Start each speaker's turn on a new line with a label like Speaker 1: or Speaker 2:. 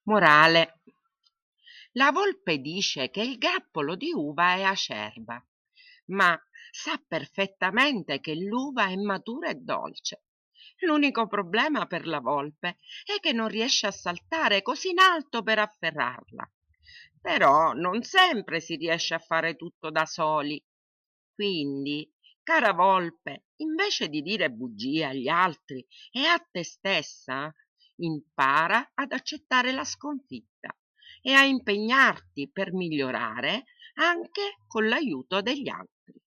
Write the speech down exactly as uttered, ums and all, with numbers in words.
Speaker 1: Morale. La volpe dice che il grappolo di uva è acerba, ma sa perfettamente che l'uva è matura e dolce. L'unico problema per la volpe è che non riesce a saltare così in alto per afferrarla. Però non sempre si riesce a fare tutto da soli. Quindi, cara volpe, invece di dire bugie agli altri e a te stessa, impara ad accettare la sconfitta e a impegnarti per migliorare anche con l'aiuto degli altri.